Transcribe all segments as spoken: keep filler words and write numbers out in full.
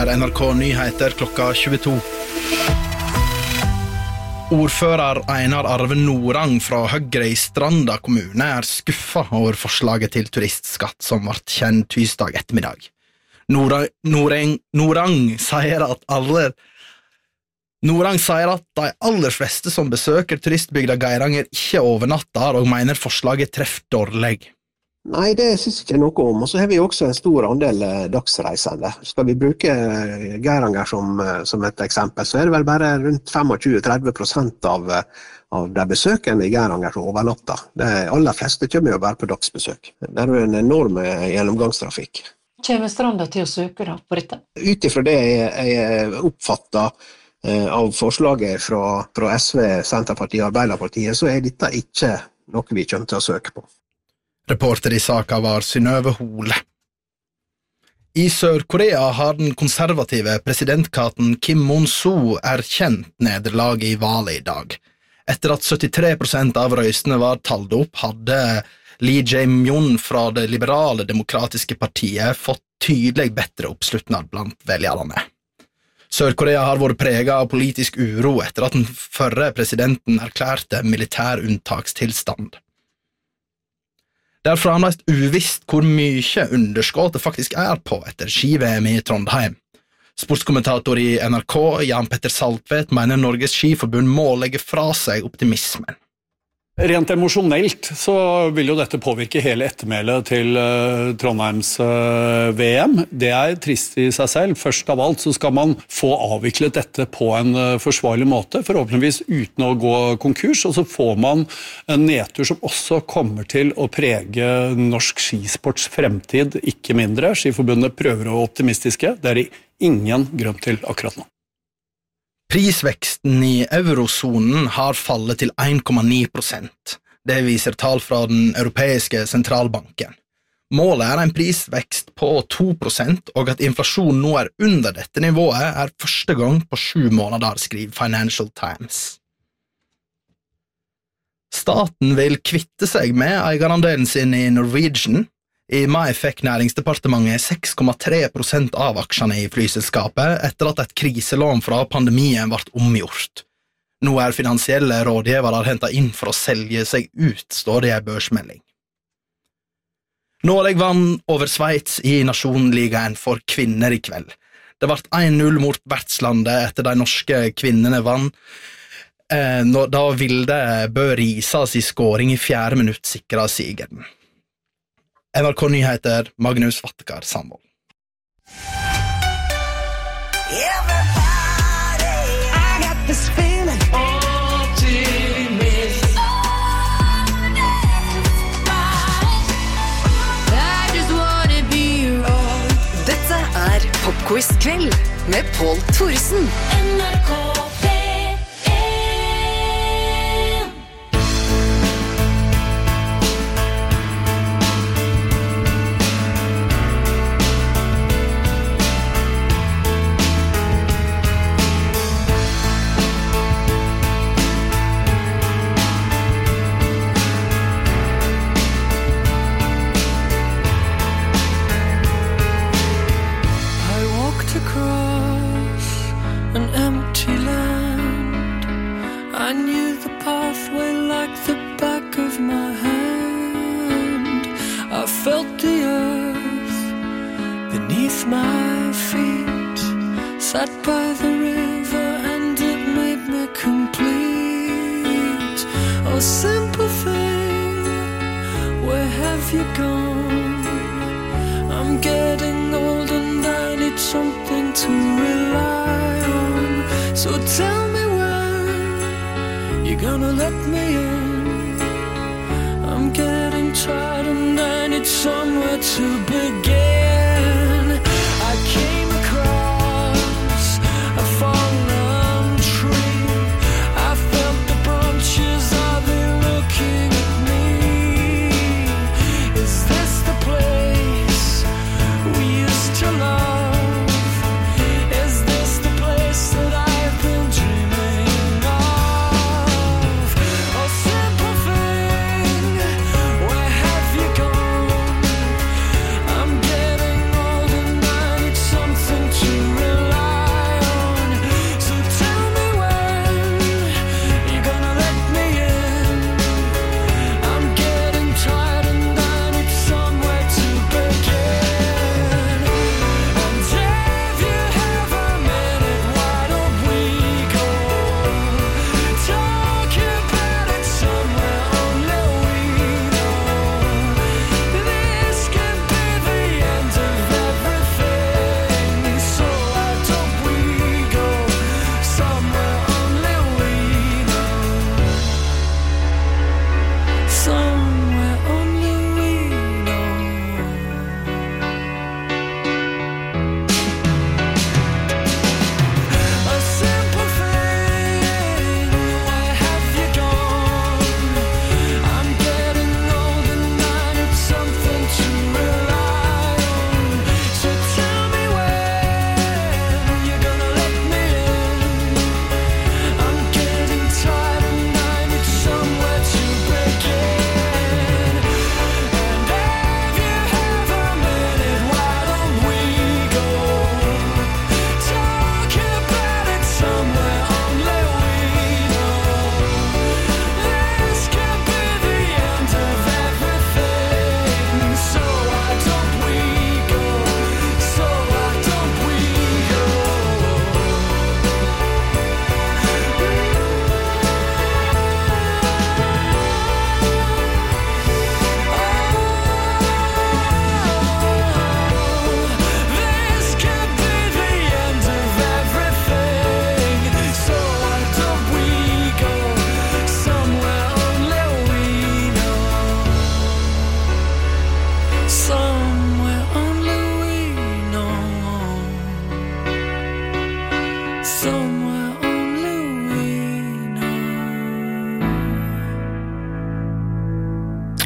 er N R K Nyheter klokka tjueto. Ordfører Einar Arve Norang fra Høgre i Stranda kommune er skuffa over forslaget til turistskatt som ble kjent tirsdag ettermiddag. Norang, Norang, Norang sier at alle Norang sier at de aller fleste som besøker turistbygda Geiranger ikke overnatter og mener forslaget treffer dårlig. Nei, det synes jeg ikke noe om. Og så har vi også en stor andel dagsreisende. Skal vi bruke Geiranger som, som et eksempel, så er det vel bare rundt tjuefem til tretti prosent av, av de besøkende i Geiranger som overnatter. De aller fleste kommer jo bare på dagsbesøk. Det er jo en enorm gjennomgangstrafikk. Kommer Stranda til å søke da på dette? Utifra det jeg, jeg oppfatter av forslaget fra, fra S V, Senterpartiet og Arbeiderpartiet, så er dette ikke noe vi kommer til å søke på. Reporter i saka var Synnøve Hole. I Sør-Korea har den konservative presidentkandidaten Kim Moon-soo erkjent nederlaget i valget i dag. Etter at syttitre prosent av røystene var talt opp, hadde Lee Jae-myung fra det liberale demokratiske partiet fått tydelig bedre oppslutnad blant velgerne. Sør-Korea har vært preget av politisk uro etter at den førre presidenten erklærte militær unntakstilstand. Det er fremdeles uvisst hvor mye underskudd det faktisk er på etter ski-V M i Trondheim. Sportskommentator i N R K, Jan Petter Saltvedt, mener Norges Skiforbund må legge fra seg optimismen. Rent emosjonelt så vil jo dette påvirke hele ettermælet til uh, Trondheims uh, V M. Det er trist i seg selv. Først av alt så skal man få avviklet dette på en uh, forsvarlig måte, forhåpentligvis uten å gå konkurs, og så får man en nedtur som også kommer til å prege norsk skisports fremtid, ikke mindre. Skiforbundet prøver å være optimistiske. Det er det ingen grunn til akkurat nå. Prisveksten i eurozonen har fallet til en komma ni prosent. Det viser tall fra den europeiske sentralbanken. Målet er en prisvekst på to prosent, og at inflasjonen nå er under dette nivået er første gang på sju måneder, skriver Financial Times. Staten vil kvitte seg med eierandelen sin i Norwegian. I mai fikk Næringsdepartementet seks komma tre prosent av aksjene i flyselskapet etter at et kriselån fra pandemien ble omgjort. Nå er finansielle rådgivere hentet inn for å selge seg ut, står det i en børsmelding. Norge vant over Sveits i Nasjonligaen for kvinner i kveld. Det ble en null mot vertslandet etter de norske kvinnene vant. Eh, da Vilde Bø Risas i skåring i fjerde minutt sikret sigeren. N R K Nyheter, Magnus Vattekar Sandvold. Dette er Popquiz-kveld med Pål Thoresen. N R K my feet, sat by the river and it made me complete. Oh, simple thing, where have you gone? I'm getting old and I need something to rely on. So tell me when you're gonna let me in. I'm getting tired and I need somewhere to begin. I came across a fallen tree. I felt the branches of it looking at me. Is this the place we used to love? Is this the place that I've been dreaming of? Oh, simple thing, where have you gone? I'm getting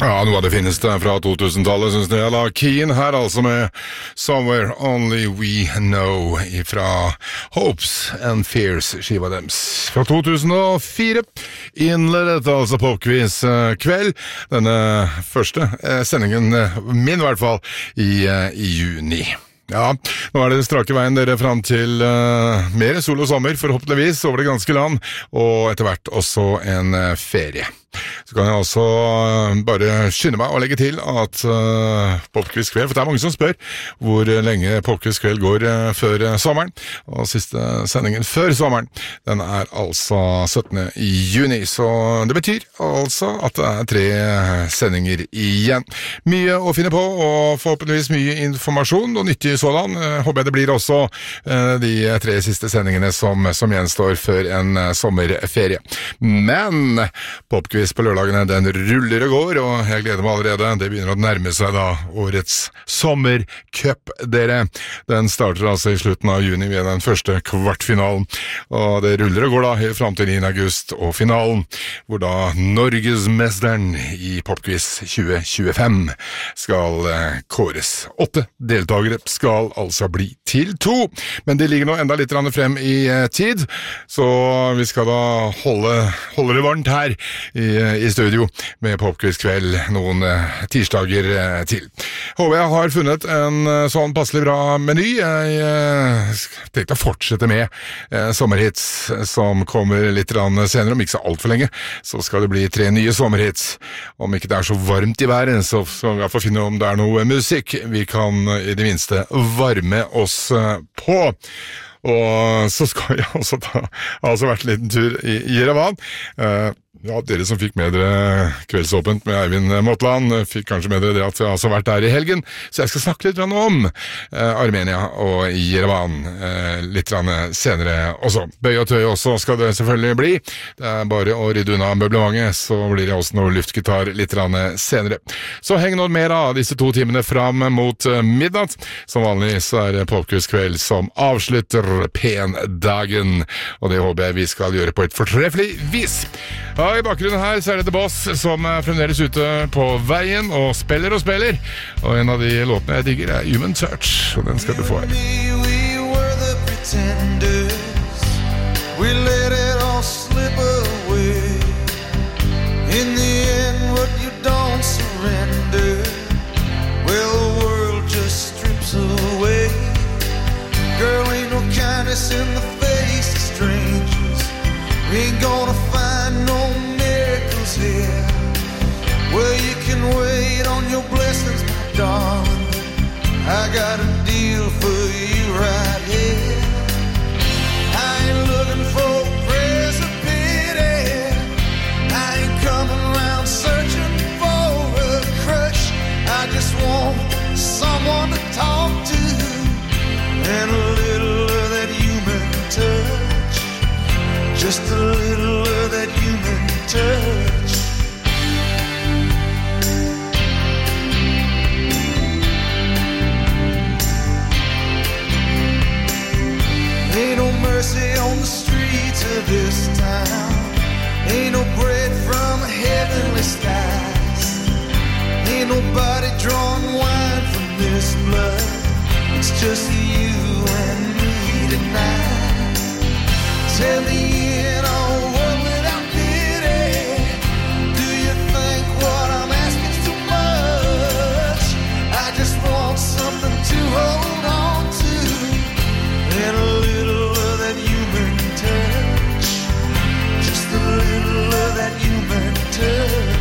Ja, noe av det fineste fra to-tusentallet, synes jeg da. Keen her altså med Somewhere Only We Know fra Hopes and Fears, skiva dems. Fra to tusen og fire innledet altså Popquiz kveld, denne første sendingen min i hvert fall, i, i juni. Ja, nå er det strake veien dere fram til uh, mer sol og sommer, forhåpentligvis over det ganske land, og etter hvert også en uh, ferie. Så kan jeg også uh, bare skynde meg å legge til at uh, Popquiz kveld, for det er mange som spør hvor lenge Popquiz kveld går uh, før uh, sommeren, og siste sendingen før sommeren, den er altså syttende juni, så det betyr altså at det er tre sendinger igjen. Mye å finne på, og forhåpentligvis mye informasjon og nyttig sådan. Håper jeg det blir også uh, de tre siste sendingene som, som gjenstår før en uh, sommerferie. Men Popquiz på lørdagene, den ruller og går, og jeg gleder meg allerede. Det begynner å nærme seg da årets sommercup, dere. Den starter altså i slutten av juni ved den første kvartfinalen, og det ruller og går da helt frem til niende august og finalen, hvor da Norgesmesteren i Popquiz tjue tjuefem skal eh, kåres. Åtte deltagere skal altså bli til to, men det ligger nå enda litt frem i eh, tid, så vi skal da holde, holde det varmt her i i studio med Popquiz kveld noen uh, tirsdager uh, til. Håper jeg har funnet en uh, sånn passelig bra meny. Jeg uh, tenkte å fortsette med uh, sommerhits som kommer litt senere, om ikke så alt for lenge, så skal det bli tre nye sommerhits. Om ikke det er så varmt i været, så skal vi i hvert fall finne om det er noe musikk vi kan uh, i det minste varme oss uh, på. Og så skal jeg også ta, altså vært en liten tur i Jerevan. Uh, Ja, dere som fikk med dere Kveldsåpent med Eivind Motland, fikk kanskje med dere det at vi har altså vært der i helgen, så jeg skal snakke litt om eh, Armenia og Jerevan eh, litt senere også. Bøy og tøy også skal det selvfølgelig bli. Det er bare å rydde unna møblementet, så blir det også noe luftgitar litt senere. Så heng nå mer av disse to timene fram mot midnatt. Som vanlig så er det Popquiz kveld som avslutter pendagen, og det håper jeg vi skal gjøre på et fortreffelig vis. Ja, i bakgrunnen her så er det The Boss som er fremdeles ute på veien og spiller og spiller, og en av de låtene jeg digger er Human Touch, og den skal du få her. We were the pretenders, we let it all slip away, in the end what you don't surrender, well the world just strips away, girl ain't no kindness in the face of strangers, we ain't gonna find no miracles here, well you can wait on your blessings my darling, I got a deal for you right here, I ain't looking for prayers of pity, I ain't coming around searching for a crush, I just want someone to talk to, and a little of that human touch, just a little of that human touch. Ain't no mercy on the streets of this town, ain't no bread from heavenly skies, ain't nobody drawing wine from this blood, it's just you and me tonight. Tell me in a world without pity, do you think what I'm asking too much? I just want something to hold on to, and a little of that human touch, just a little of that human touch.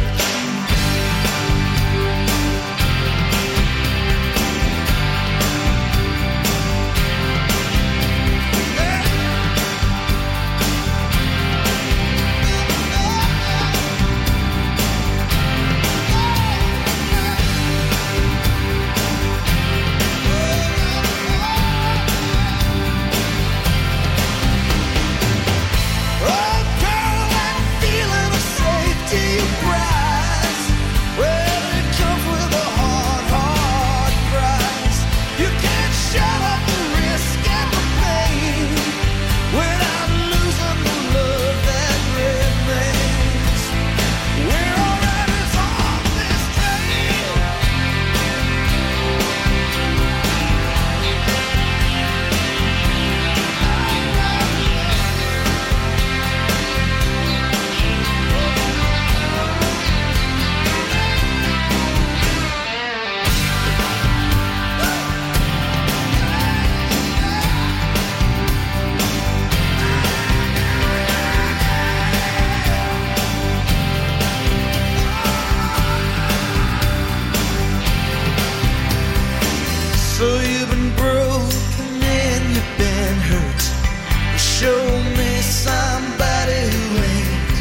So you've been broken and you've been hurt. Show me somebody who ain't.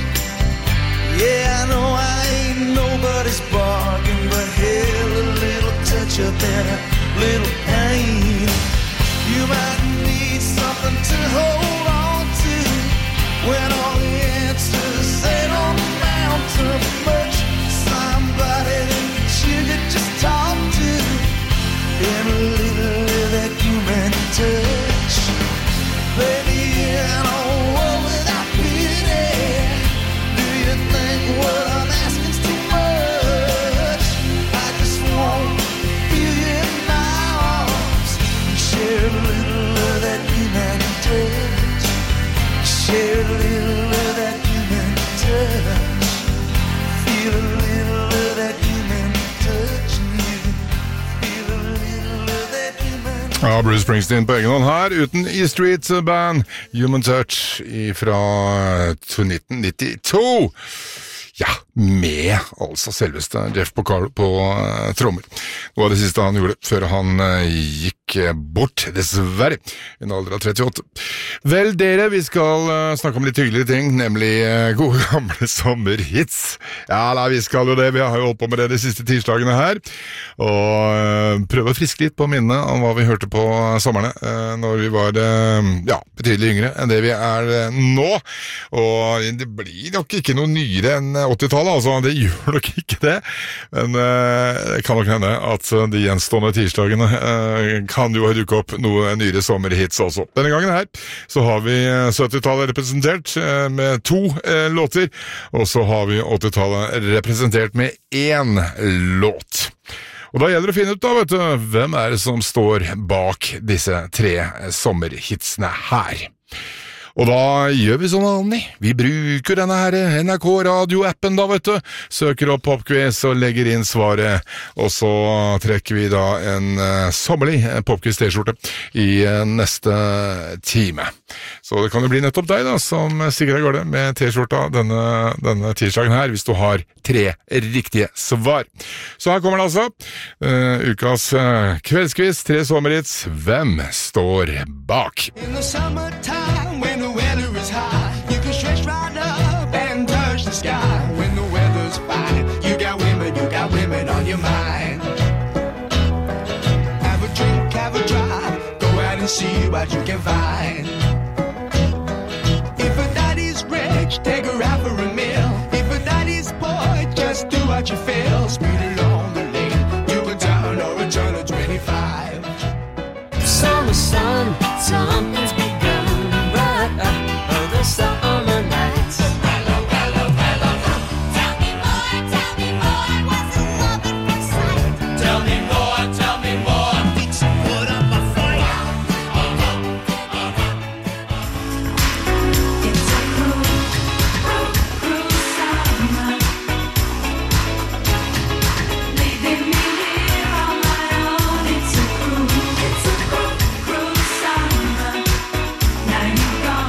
Yeah, I know I ain't nobody's bargain, but hell, a little touch up and a little pain. You might need something to hold on to when all the answers ain't on the mountain much. Somebody that you could just talk to and a little of that human touch. Baby, in a world without pity, do you think what I'm asking is too much? I just want to feel you in my arms and share a little of that human touch. Share a little of that human touch. Feel a little of that human touch in you. Feel a little of that human touch. Ja, Bruce Springsteen på egen hånd her, uten E Street Band, Human Touch fra nitten nittito. Ja, med altså selveste Jeff Porcaro på uh, trommer. Det var det siste han gjorde før han uh, gikk bort, dessverre, i en alder av trettiåtte. Vel, dere, vi skal uh, snakke om litt hyggelige ting, nemlig uh, gode gamle sommerhits. Ja, da, vi skal jo det, vi har jo holdt på med det de siste tirsdagene her, og uh, prøve å friske litt på minnet om hva vi hørte på sommerne, uh, når vi var, uh, ja, betydelig yngre enn det vi er uh, nå, og det blir nok ikke noe nyere enn åttitallet, altså, det gjør nok ikke det, men uh, det kan nok hende at uh, de gjenstående tirsdagene uh, kan jo dukke opp noe nyere sommerhits også. Denne gangen her så har vi uh, syttitallet representert uh, med to uh, låter, og så har vi åttitallet representert med én låt. Og da gjelder det å finne ut da, vet du, hvem er det som står bak disse tre sommerhitsene her. Og da gjør vi sånn vanlig. Vi bruker denne her N R K-radio-appen da, vet du. Søker opp Popquiz og legger inn svaret. Og så trekker vi da en uh, sommerlig Popquiz-t-skjorte i uh, neste time. Så det kan jo bli nettopp deg da, som stikker av gårde med t-skjorta denne, denne tirsdagen her, hvis du har tre riktige svar. Så her kommer det altså. Uh, ukas uh, kveldsquiz, tre sommerhits. Hvem står bak? In the summertime when the weather is high, you can stretch right up and touch the sky. When the weather's fine, you got women, you got women on your mind. Have a drink, have a drive, go out and see what you can find. If a daddy's rich, take her out for a meal. If a daddy's poor, just do what you feel. Speed along the lane, you can turn or return to twenty-five. Summer sun, something's begun, bright up the summer nights. Hello, hello, hello. Tell me more, tell me more. What's a wonderful sight? Tell me more, tell me more. Fix and put up a fight. It's a cruel, cruel, cruel summer. Leaving me here on my own. It's a cruel, it's a cruel, cruel summer. Now you're gone.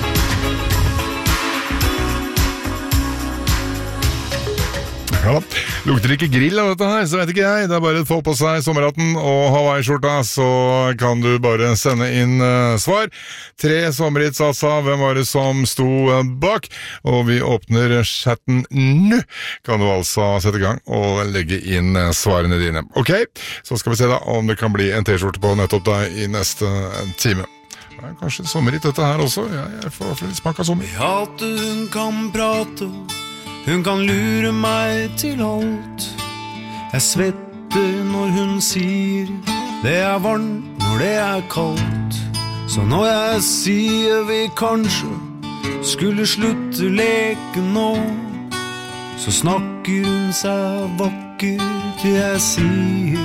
Ja, lukter det ikke grill av dette her, så vet ikke jeg. Det er bare å få på seg sommerhatten og Hawaii-skjorta, så kan du bare sende inn uh, svar. Tre sommerhits, altså. Hvem var det som sto uh, bak? Og vi åpner chatten nå. Kan du altså sette i gang og legge inn uh, svarene dine. Ok, så skal vi se da om det kan bli en t-skjorte på nettopp deg i neste uh, time. Det er kanskje sommerhit dette her også. Ja, jeg får litt smak av sommer. Beate, hun kan prate, hun kan lure meg til alt. Jeg svetter når hun sier det er varmt når det er kaldt. Så når jeg sier vi kanskje skulle slutte leke nå, så snakker hun seg vakker til jeg sier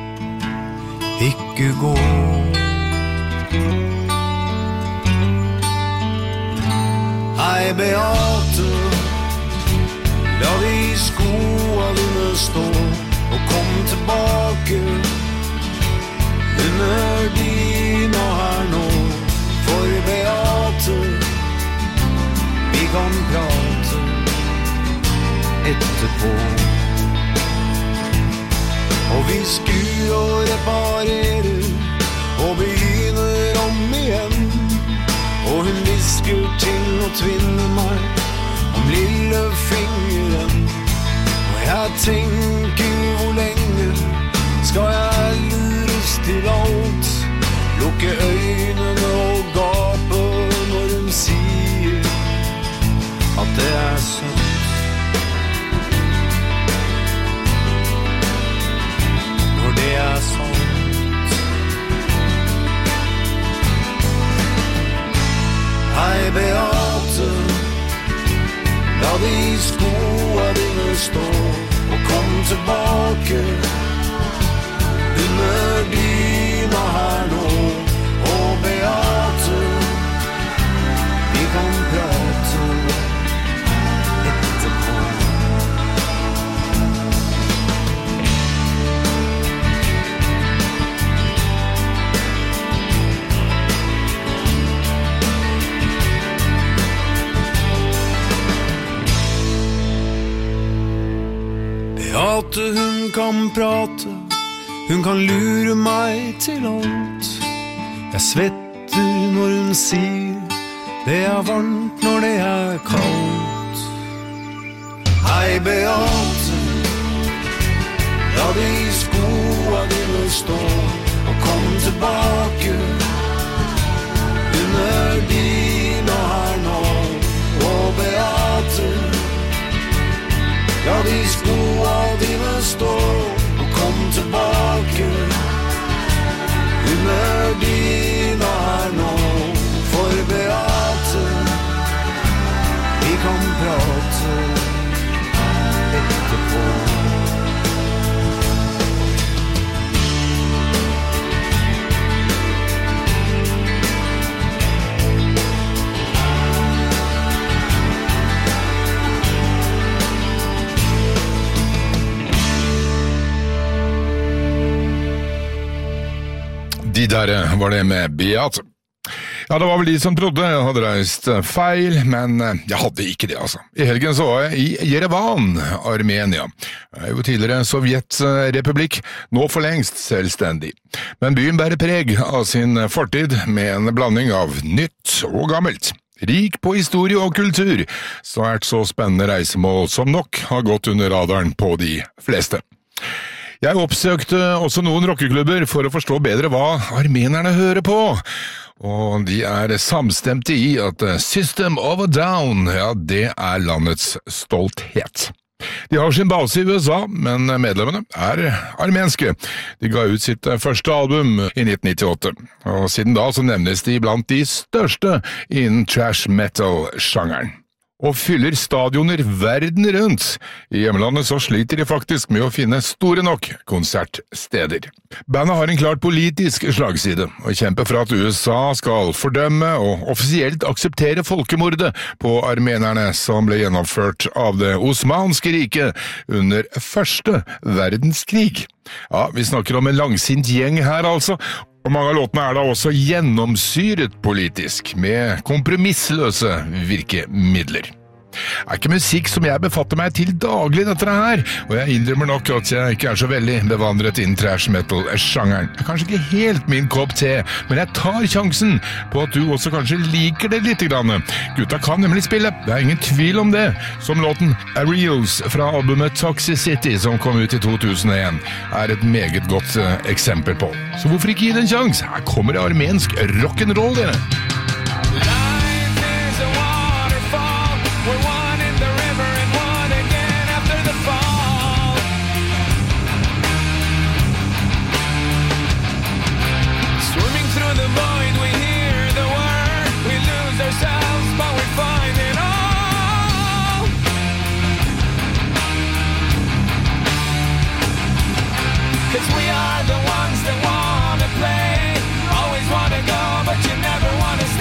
ikke gå. Hei Beate, la de skoa dine stå, og kom tilbake under dyna her nå. For Beate, vi kan prate etterpå. Og vi skulle jo reparere tvinne meg om lillefingeren. Og jeg tenker hvor lenge skal jeg lures til alt, lukke øynene og gape når hun sier at det er sant. Når det er sant. Hei Beate, la de skoene dine stå, og kom tilbake under dyna her nå. Og Beate, vi kan prate etterpå. Beate, hun kan prate, hun kan lure meg til alt. Jeg svetter når hun sier det er varmt når det er kaldt. Hei Beate, la de skoene dine stå, og kom tilbake under dyna her nå. Og Beate, la de skoene dine stå, og kom tilbake under dyna her nå. For Beate, vi kan prate etterpå. De der var det med Beate. Ja, det var vel de som trodde jeg hadde reist feil, men jeg hadde ikke det, altså. I helgen så var jeg i Jerevan, Armenia. Det er jo tidligere Sovjetrepublikk, nå for lengst selvstendig. Men byen bærer preg av sin fortid med en blanding av nytt og gammelt. Rik på historie og kultur, svært så spennende reisemål som nok har gått under radaren på de fleste. Jeg oppsøkte også noen rockeklubber for å forstå bedre hva armenerne hører på, og de er samstemte i at System of a Down, ja, det er landets stolthet. De har sin base i U S A, men medlemmene er armenske. De ga ut sitt første album i nitten nittiåtte, og siden da så nevnes de blant de største innen trash metal-sjangeren. Og fyller stadioner verden rundt. I hjemlandet så sliter de faktisk med å finne store nok konsertsteder. Bandet har en klart politisk slagside, og kjemper for at U S A skal fordømme og offisielt akseptere folkemordet på armenerne som ble gjennomført av det osmanske riket under første verdenskrig. Ja, vi snakker om en langsint gjeng her altså, og mange av låtene er da også gjennomsyret politisk, med kompromissløse virkemidler. Det er ikke musikk som jeg befatter meg til daglig dette her, og jeg innrømmer nok at jeg ikke er så veldig bevandret innen trash metal-sjangeren. Det er kanskje ikke helt min kopp te, men jeg tar sjansen på at du også kanskje liker det litt grann. Gutta kan nemlig spille, det er ingen tvil om det, som låten Aerials fra albumet Toxicity som kom ut i to tusen og en, er et meget godt uh, eksempel på. Så hvorfor ikke gi det en sjans? Her kommer det armensk rock'n'roll, dere! We're one in the river and one again after the fall. Swimming through the void, we hear the word. We lose ourselves, but we find it all. Cause we are the ones that wanna play. Always wanna go, but you never wanna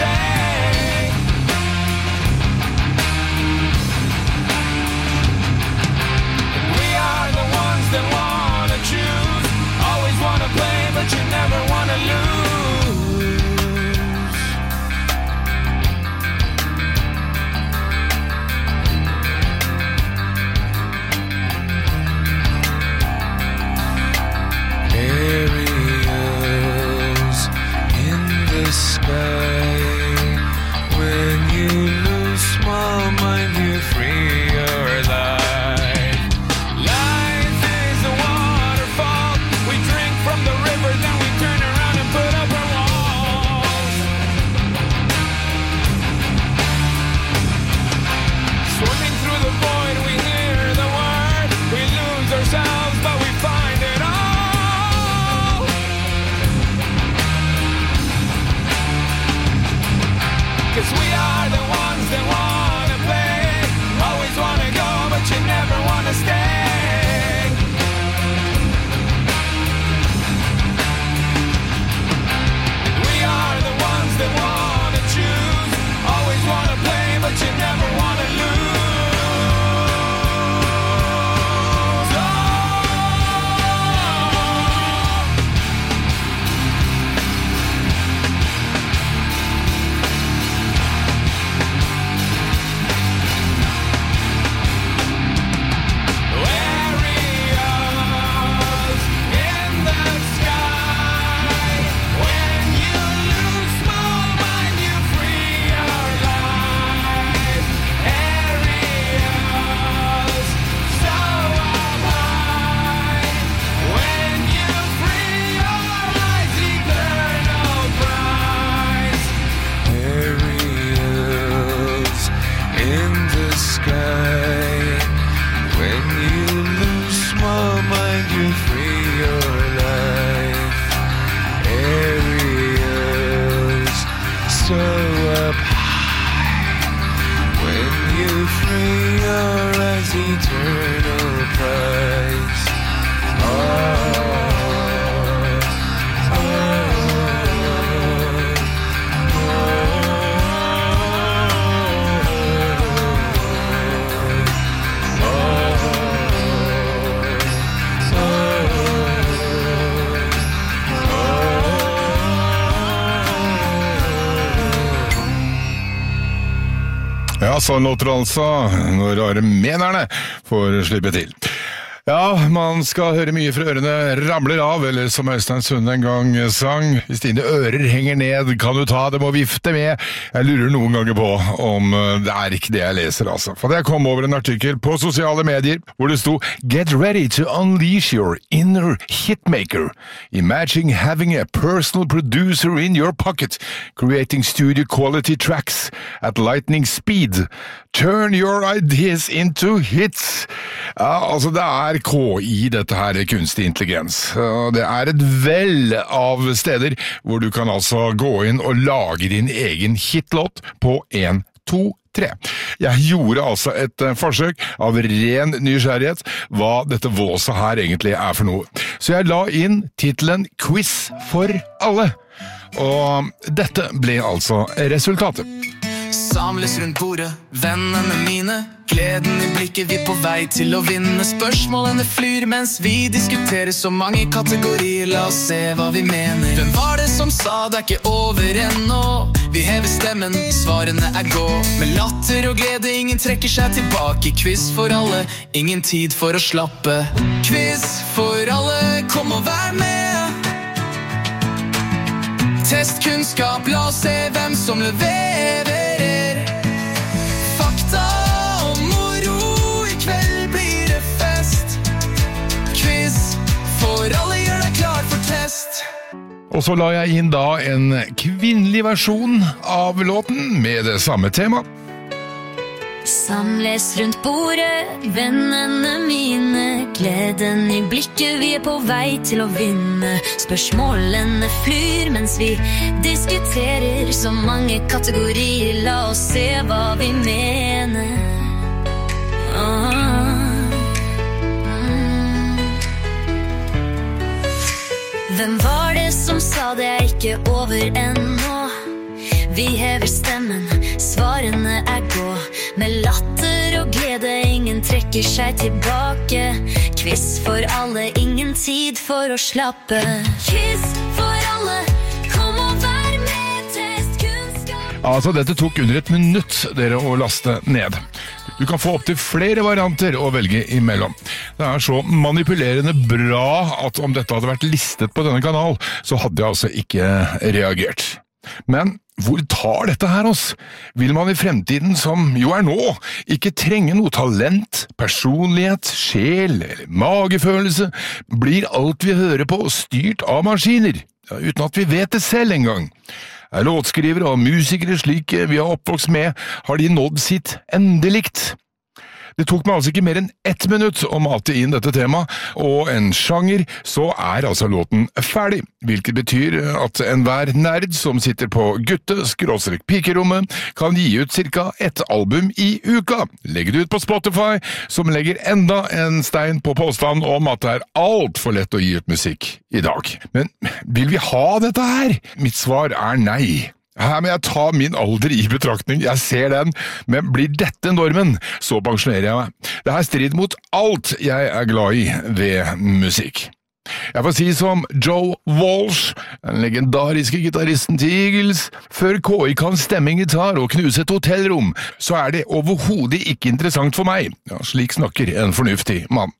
Ja, sånn låter det altså når armenerne får slippe til. Ja, man skal høre mye fra ørene ramler av, eller som Øystein Sunde en gang sang, hvis dine ører henger ned, kan du ta dem og vifte med. Jeg lurer noen ganger på om det er ikke det jeg leser, altså. For jeg kom over en artikkel på sosiale medier, hvor det sto «Get ready to unleash your inner hitmaker. Imagine having a personal producer in your pocket, creating studio quality tracks at lightning speed. Turn your ideas into hits». Ja, altså det er K I dette her, kunstig intelligens. Det er et vell av steder hvor du kan altså gå inn og lage din egen hitlåt på en, to, tre. Jeg gjorde altså et forsøk av ren nysgjerrighet hva dette våset her egentlig er for noe. Så jeg la inn titelen Quiz for alle. Og dette ble altså resultatet. Samles rundt bordet, vennene mine. Gleden i blikket, vi er på vei til å vinne. Spørsmålene flyr mens vi diskuterer så mange kategorier. La oss se hva vi mener. Hvem var det som sa det er ikke over ennå? Vi hever stemmen, svarene er gå. Med latter og glede, ingen trekker seg tilbake. Quiz for alle, ingen tid for å slappe. Quiz for alle, kom og vær med. Test kunnskap, la oss se hvem som leverer. Fakta og moro, i kveld blir det fest. Quiz for alle, gjør deg klar for test. Og så la jeg inn da en kvinnelig versjon av låten med det samme tema. Samles rundt bordet, vennene mine. Gleden i blikket, vi er på vei til å vinne. Spørsmålene flyr mens vi diskuterer så mange kategorier. La oss se hva vi mener. Ah. Mm. Hvem var det som sa det er ikke over ennå? Vi hever stemmen, svarene er gå. Med latter og glede, ingen trekker seg tilbake. Quiz for alle, ingen tid for å slappe. Quiz for alle, kom og vær med, test kunnskap. Altså, dette tok under et minutt dere å laste ned. Du kan få opp til flere varianter å velge imellom. Det er så manipulerende bra at om dette hadde vært listet på denne kanal, så hadde jeg altså ikke reagert. Men hvor tar dette her oss? Vil man i fremtiden, som jo er nå, ikke trenge noe talent, personlighet, sjel eller magefølelse? Blir alt vi hører på styrt av maskiner, ja, uten at vi vet det selv engang? Er låtskrivere og musikere slik vi har oppvokst med, har de nådd sitt endelikt? Det tok meg altså ikke mer enn ett minutt å mate inn dette temaet, og en sjanger, så er altså låten ferdig, hvilket betyr at enhver nerd som sitter på gutte-pikerommet kan gi ut cirka ett album i uka. Legg det ut på Spotify, som legger enda en stein på påstand om at det er alt for lett å gi ut musikk i dag. Men vil vi ha dette her? Mitt svar er nei. Her må jeg ta min alder i betraktning, jeg ser den, men blir dette normen, så pensjonerer jeg meg. Det her strider mot alt jeg er glad i ved musikk. Jeg får si som Joe Walsh, den legendariske gitaristen til Eagles, før K I kan stemme en gitar og knuse et hotellrom, så er det overhodet ikke interessant for meg. Ja, slik snakker en fornuftig mann.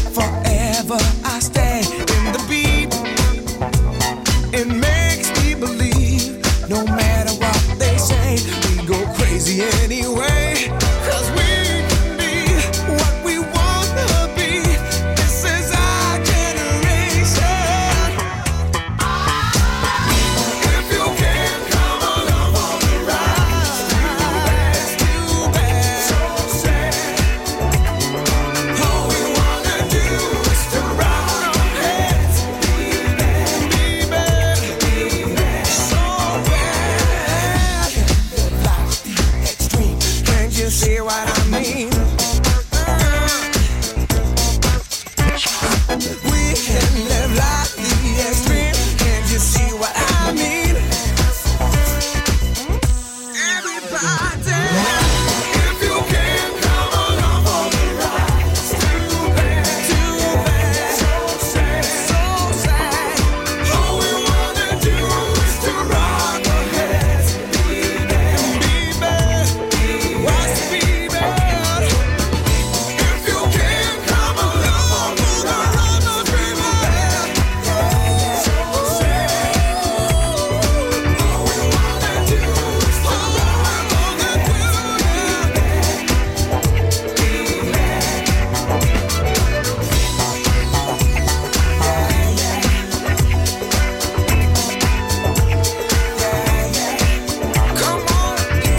Forever I stay in the beat. It makes me believe, no matter what they say, we go crazy anyway. Cause we can be what we wanna be. This is our generation. If you can't come along for the ride, it's too bad, so sad. All we wanna do is to rock our heads, baby, baby, so bad. Life's the extreme, can't you see what I mean? We can live like the extreme, can't you see what I mean? Everybody, if you can't come along for the ride, it's too bad, too bad, so sad, so sad. All we wanna do is to rock our heads, baby, baby, what's baby? If you can't come along for the ride, no dreaming bad, so sad. All we wanna do is to rock our heads, come on.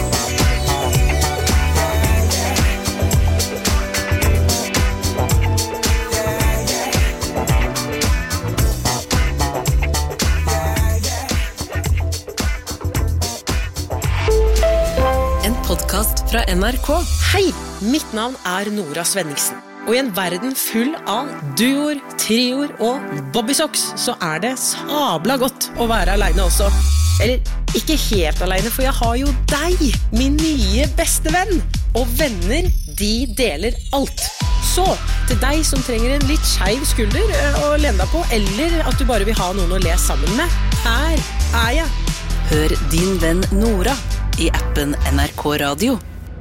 En podcast fra N R K. Hei, mitt navn er Nora Svenningsen. Og i en verden full av duoer, trioer og bobbysocks, så er det sabla godt å være alene også. Eller ikke helt alene, for jeg har jo deg, min nye beste venn. Og venner, de deler alt. Så, til deg som trenger en litt skeiv skulder ø, å lene deg på, eller at du bare vil ha noen å le sammen med, her er jeg. Hør din venn Nora i appen N R K Radio.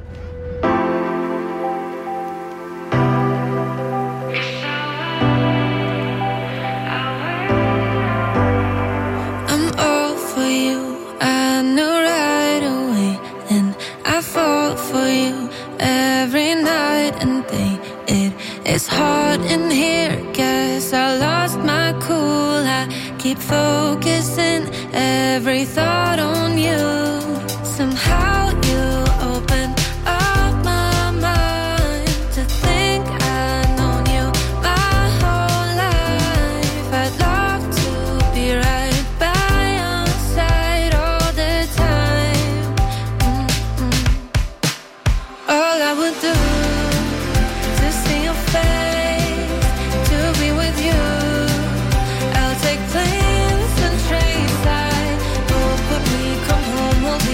I'm all for you, I know right away. And I fall for you every night and day. It is hard in here, guess I lost my cool. I keep focusing every thought on you. Somehow you open up my mind to think I've known you my whole life. I'd love to be right by your side all the time. Mm-mm. All I would do to see your face, to be with you. I'll take planes and trains. I hope when we come home we'll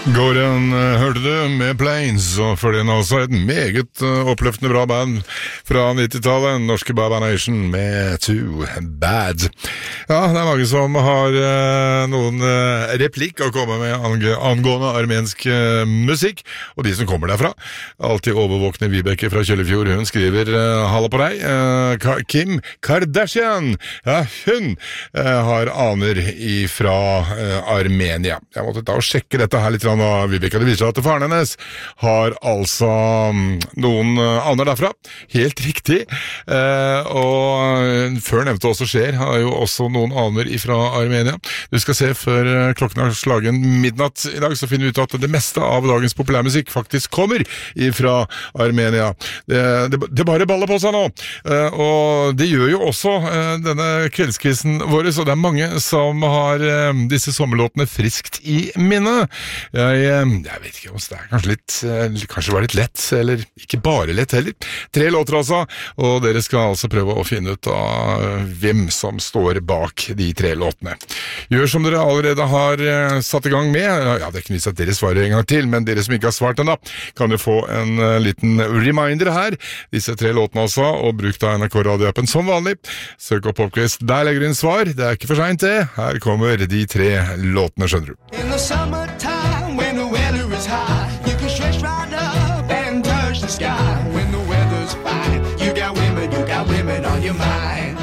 Gården hørte du med Plains, og for den også et meget uh, oppløftende bra band fra nittitallet, norske Baba Nation med Too Bad. Ja, det er mange som har uh, noen uh, replikk å komme med ang- angående armensk uh, musikk, og de som kommer derfra. Alltid overvåkne Vibeke fra Kjøllefjord, hun skriver uh, halla på deg, uh, Ka- Kim Kardashian, ja, hun uh, har aner ifra uh, Armenia. Jeg måtte ta og sjekke dette her litt og Vibeke, det viser at faren hennes har altså noen aner derfra, helt riktig, eh, og før nevnte også skjer, har jo også noen aner ifra Armenia. Du skal se, før klokken har slagen midnatt i dag, så finner vi ut at det meste av dagens populærmusikk faktisk kommer ifra Armenia. Det, det, det bare baller på seg nå, eh, og det gjør jo også eh, denne kveldskvisten vår, så det er mange som har eh, disse sommerlåtene friskt i minne. Jeg, jeg vet ikke om det er kanskje litt, kanskje var litt lett, eller ikke bare lett heller. Tre låter altså, og dere skal altså prøve å finne ut av hvem som står bak de tre låtene. Gjør som dere allerede har satt i gang med, ja, det er ikke nytt at dere svarer en gang til, men dere som ikke har svart enda, kan jo få en liten reminder her, disse tre låtene altså, og bruk da N R K radioappen som vanlig. Søk opp Popquiz, der legger du inn svar, det er ikke for sent det, her kommer de tre låtene, skjønner du. In the summertime, when the weather is high, you can stretch right up and touch the sky. When the weather's fine, you got women, you got women on your mind.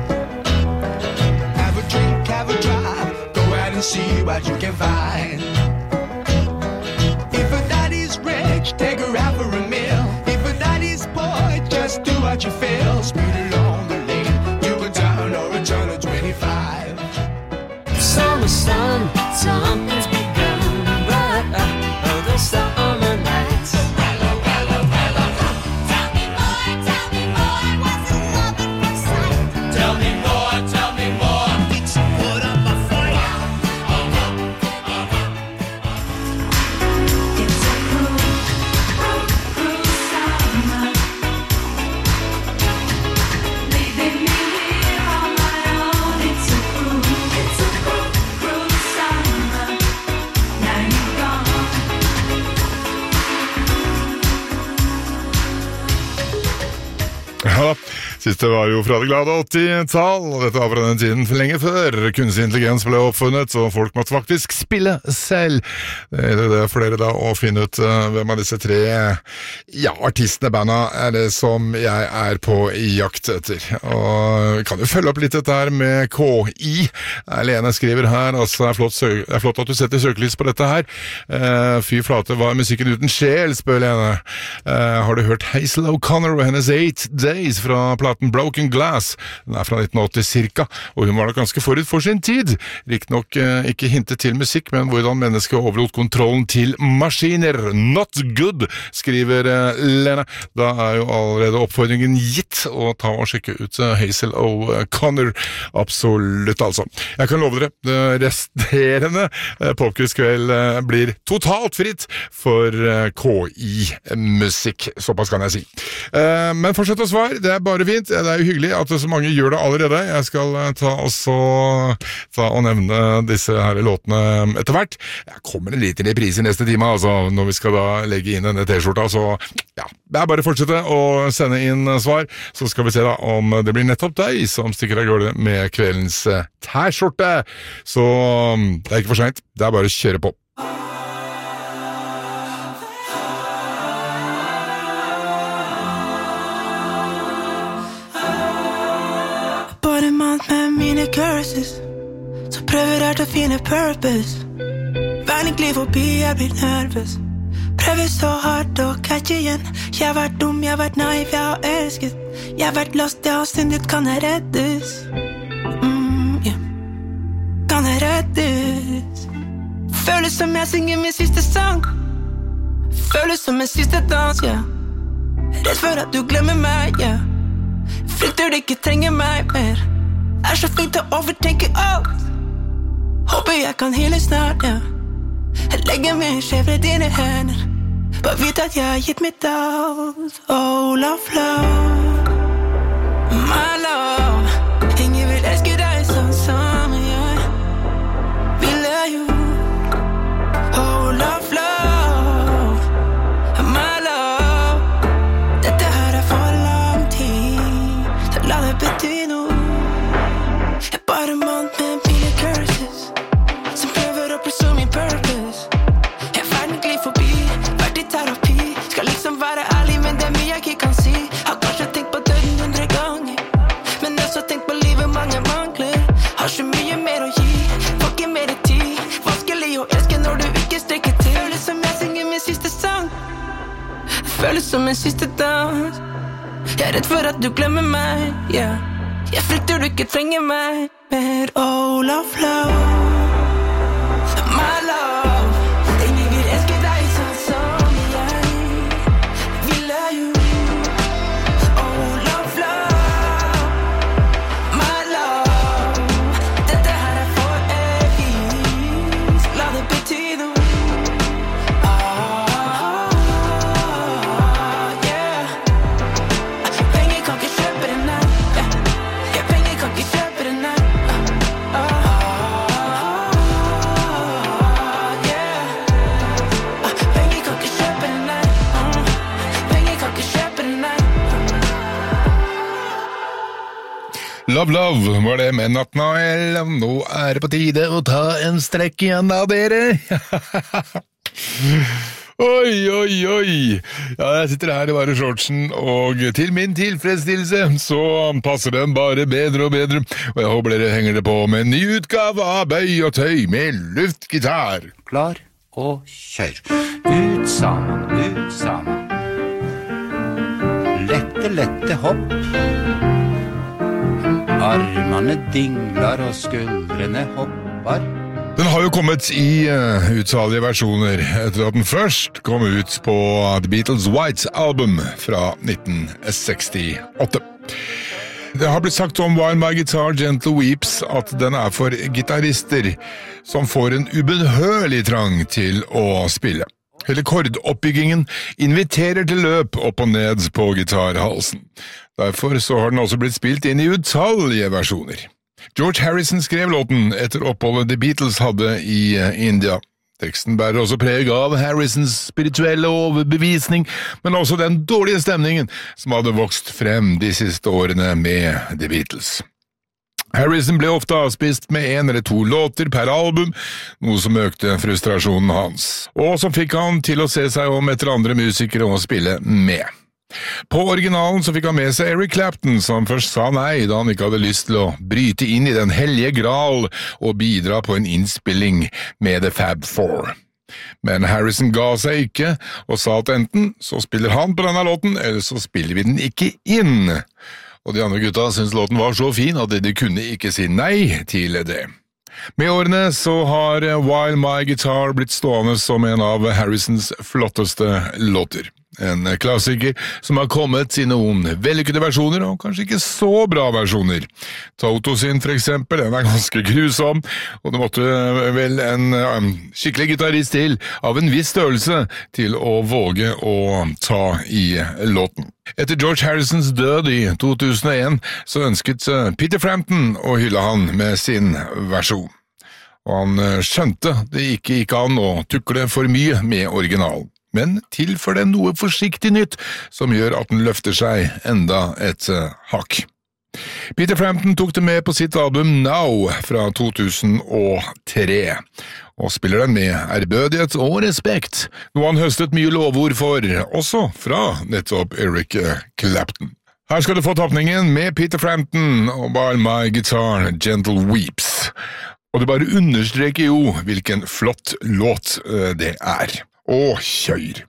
Have a drink, have a drive, go out and see what you can find. If a daddy's rich, take her out for a meal. If a daddy's poor, just do what you feel. Speed along the lane, you can turn or a turn of twenty-five. Summer sun, something's begun, but uh, the summer nights. Hello, hello, hello. Tell me more, tell me more. What's another for sight? Tell me more, tell me more. Let's put up a fight. It's a cruel, cruel, cruel summer, leaving me here on my own. It's a cruel, it's a cruel, cruel summer. Now you're gone. Ja, siste var jo fra det glade åtti-tall, og dette var fra den tiden for lenge før kunstig intelligens ble oppfunnet, så folk måtte faktisk spille selv. Det er det for dere da å finne ut uh, hvem av disse tre ja, artistene, banda, er det som jeg er på i jakt etter. Og kan jo følge opp litt dette her med K I. Lene skriver her, altså det er flott, sø- det er flott at du setter søkelys på dette her. Uh, fy flate, hva er musikken uten sjel, spør Lene. Uh, har du hørt Hazel O'Connor og hennes Eight Days fra platen Broken Glass? Den er fra nitten åtti cirka, og hun var nok ganske forut for sin tid. Riktignok eh, ikke hintet til musikk, men hvordan mennesket overlot kontrollen til maskiner. Not good, skriver eh, Lene. Da er jo allerede oppfordringen gitt å ta og sjekke ut eh, Hazel O'Connor. Absolutt, altså. Jeg kan love dere, det resterende eh, Popquiz-kveld eh, blir totalt fritt for eh, K I-musikk. Såpass kan jeg si. Eh, men fortsett å svare, det er bare fint. Det er jo hyggelig at så mange gjør det allerede. Jeg skal eh, ta, også, ta og nevne disse her låtene etter hvert. Jeg kommer en liten reprise i neste time, altså, når vi skal da legge inn denne t-skjorta, så ja, det er bare å fortsette å sende inn svar, så skal vi se da om det blir nettopp deg som stikker av gårde med kveldens eh, t-skjorte. Så det er ikke for sent, det er bare å kjøre på. Bare mat med mine curses, så prøver jeg å finne purpose. Verden glir forbi, jeg blir nervøs. Prøver så hardt å catche igjen. Jeg har vært dum, jeg har vært naiv, jeg har elsket. Jeg har vært lost, jeg har syndet, kan jeg reddes? Mm, yeah. Kan jeg reddes? Føles som jeg synger min siste sang. Føles som min siste dans, ja. Redd for at du glemmer meg, ja. Frykter du ikke trenger meg mer. Er så flink til å overtenke alt. Håper jeg kan hele snart, ja. Jeg legger meg skjevre dine hender. Bare vite at jeg har gitt mitt alt. Oh, love, love, my love. Ingen vil elske deg sånn som jeg ville gjort. Oh, love, love. føles som en siste dans. Jeg er redd for at du glemmer meg, yeah. Jeg frykter du ikke trenger meg mer. Oh, love, love, my love. Ingen vil elske deg sånn som jeg ville jo. Oh, love, love, my love. Dette her er for evig. La det betyde ord. Love, love, var det med Natt Noel. Nå er det på tide å ta en strekk igjen da, dere. Oi, oi, oi. Ja, jeg sitter her i bare shortsen, og til min tilfredsstillelse så passer den bare bedre og bedre. Og jeg håper dere henger det på med en ny utgave av Bøy og Tøy med luftgitar. Klar og kjør. Ut sammen, ut sammen. Lette, lette hopp. Armene dingler og skuldrene hopper. Den har jo kommet i uh, utsalige versjoner etter at den først kom ut på The Beatles' White Album fra nitten sekstiåtte. Det har blitt sagt om While My Guitar Gently Weeps at den er for gitarister som får en ubønnhørlig trang til å spille. Hele kordoppbyggingen inviterer til løp opp og ned på gitarhalsen. Derfor så har den også blitt spilt inn i utallige versjoner. George Harrison skrev låten etter oppholdet The Beatles hadde i India. Teksten bærer også preg av Harrisons spirituelle overbevisning, men også den dårlige stemningen som hadde vokst frem de siste årene med The Beatles. Harrison ble ofte avspist med en eller to låter per album, noe som økte frustrasjonen hans, og som fikk han til å se seg om etter andre musikere å spille med. På originalen så fikk han med seg Eric Clapton, som først sa nei da han ikke hadde lyst til å bryte inn i den hellige gral og bidra på en innspilling med The Fab Four. Men Harrison ga seg ikke og sa at enten så spiller han på denne låten, eller så spiller vi den ikke inn. Og de andre gutta syntes låten var så fin at de kunne ikke si nei til det. Med årene så har While My Guitar blitt stående som en av Harrisons flotteste låter. En klassiker som har kommet i noen vellykkede versjoner, og kanskje ikke så bra versjoner. Toto sin for eksempel, den er ganske grusom, og det måtte vel en um, skikkelig gitarist til av en viss størrelse til å våge å ta i låten. Etter George Harrisons død i to tusen og en så ønsket Peter Frampton å hylle han med sin versjon. Og han skjønte det ikke gikk an å tukle for mye med originalen, men tilfør den noe forsiktig nytt som gjør at den løfter seg enda et uh, hakk. Peter Frampton tok det med på sitt album Now fra to tusen og tre, og spiller den med ærbødighet og respekt, noe han høstet mye lovord for, også fra nettopp Eric Clapton. Her skal du få tapningen med Peter Frampton og While My Guitar Gentle Weeps, og det bare understreker jo hvilken flott låt uh, det er. Og kjør!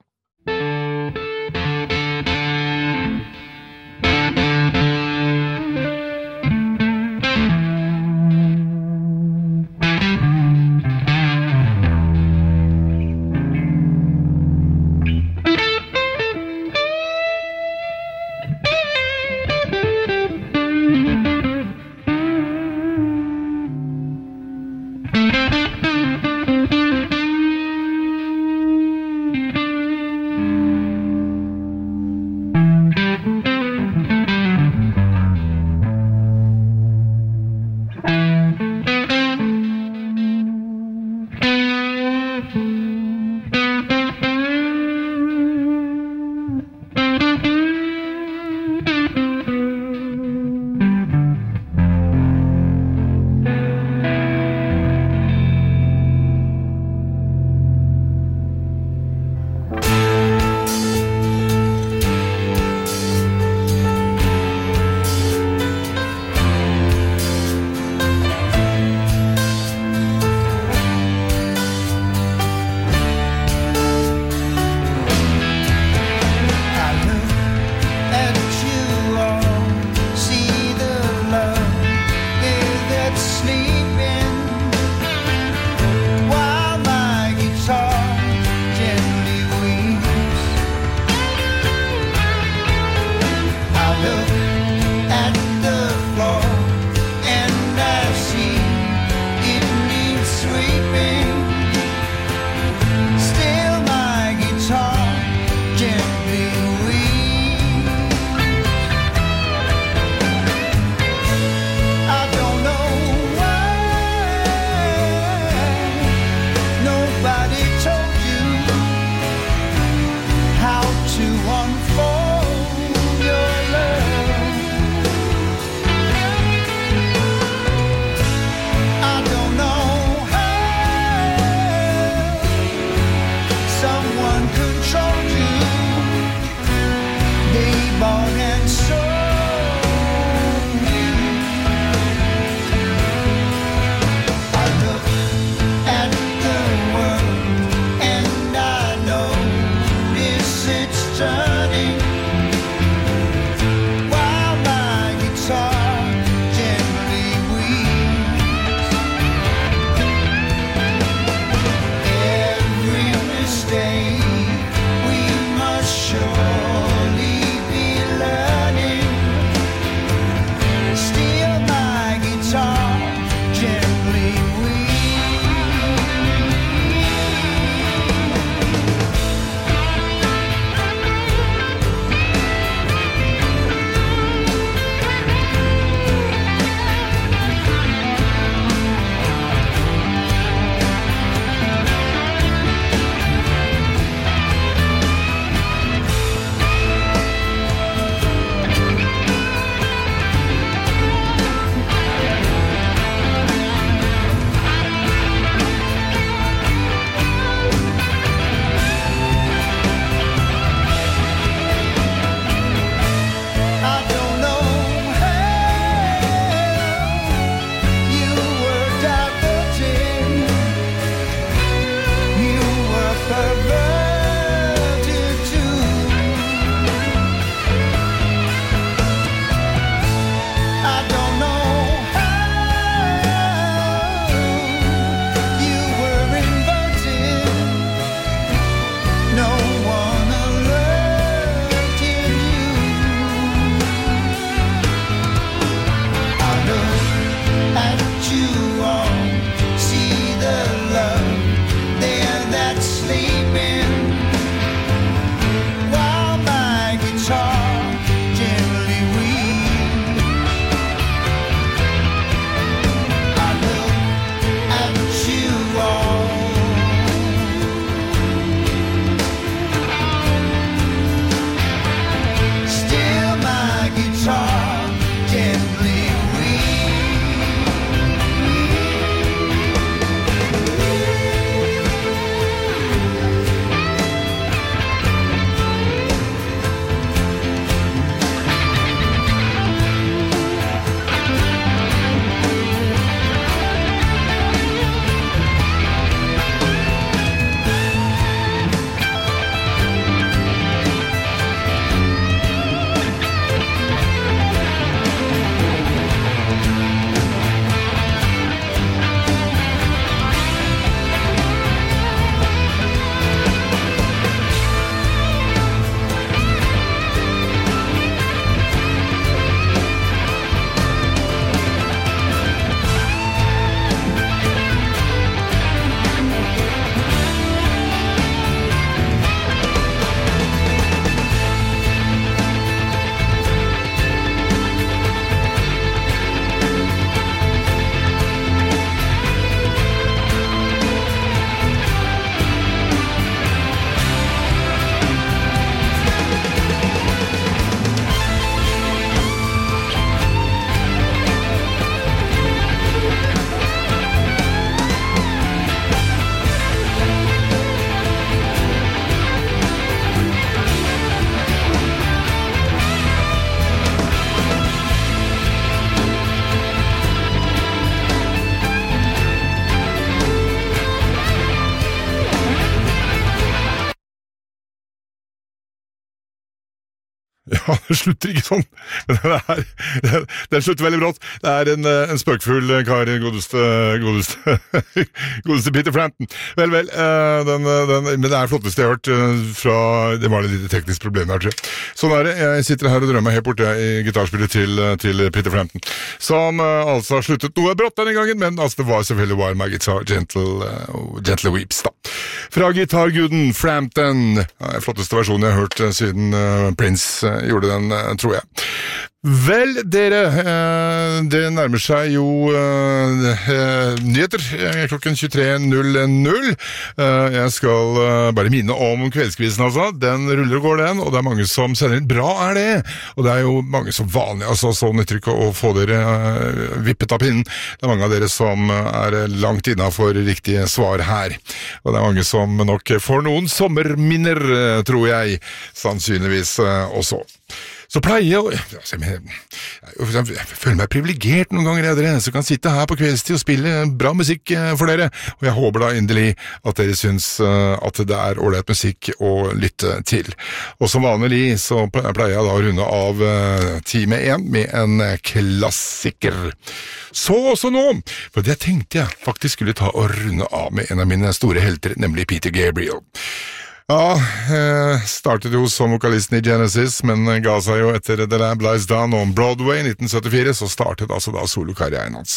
Ja, det slutter ikke sånn. Men det er, det, den slutter veldig brått. Det er en, en spøkfull kar, godeste, godeste, godeste Peter Frampton. Vel, vel, den, den, men det er flotteste jeg har hørt fra, det var litt lite teknisk problem der, tror jeg. Sånn er det, jeg sitter her og drømmer helt borte i gitarspillet til, til Peter Frampton, som altså har sluttet noe brått denne gangen, men altså det var selvfølgelig While My Guitar Gentle, uh, Gentle Weeps, da. Fra gitarguden Frampton, den flotteste versjonen jeg har hørt siden uh, Prince uh, gjorde den, uh, tror jeg. Vel, dere, uh, det nærmer seg jo uh, uh, nyheter uh, klokken tjuetre null null. Uh, jeg skal uh, bare minne om kveldskvisen, altså. Den ruller og går den, og det er mange som sender inn. Bra er det! Og det er jo mange som vanlig, altså så nytter ikke å få dere uh, vippet av pinnen. Det er mange av dere som er langt innenfor riktige svar her. Og det er mange som nok får noen sommerminner, tror jeg, sannsynligvis uh, også. Så pleier jeg å... Altså, jeg, jeg, jeg føler meg privilegert noen ganger, jeg, dere, så kan sitte her på kveldstid og spille bra musikk for dere, og jeg håper da endelig at dere syns at det er ordentlig musikk å lytte til. Og som vanlig så pleier jeg da å runde av time én med en klassiker. Så også nå, for det tenkte jeg faktisk skulle ta og runde av med en av mine store helter, nemlig Peter Gabriel. Ja, eh, startet jo som vokalisten i Genesis, men ga seg jo etter The Lamb Lies Down on Broadway i nitten syttifire, så startet altså da solokarrieren hans.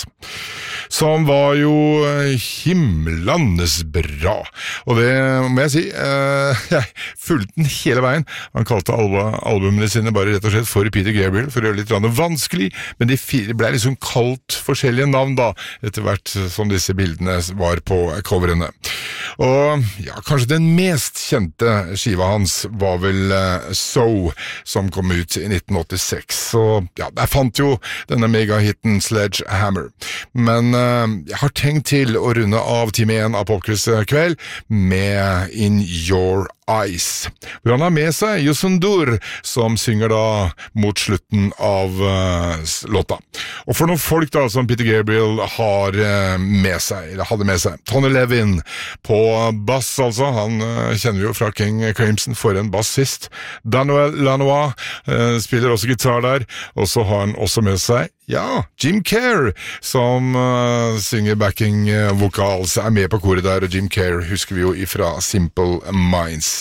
Som var jo himlandes bra. Og det må jeg si, eh, jeg fulgte den hele veien. Han kalte albumene sine bare rett og slett for Peter Gabriel, for å gjøre litt vanskelig, men de fire ble liksom kalt forskjellige navn da, etter hvert som disse bildene var på coverene. Og ja, kanskje den mest kjente skiva hans var vel uh, So, som kom ut i nitten åttiseks. Så ja, der fant jo denne megahitten Sledgehammer. Men uh, jeg har tenkt til å runde av time én av Popquiz kveld med In Your Eyes, hvor han har med seg Yusundur, som synger da mot slutten av uh, låta. Og for noen folk da, som Peter Gabriel har uh, med seg, eller hadde med seg, Tony Levin på bass, altså, han uh, kjenner jo fra King Crimson for en bassist. Daniel Lanois uh, spiller også gitar der, og så har han også med seg ja, Jim Kerr, som uh, synger backing uh, vokals, er med på koret der, og Jim Kerr husker vi jo ifra Simple Minds.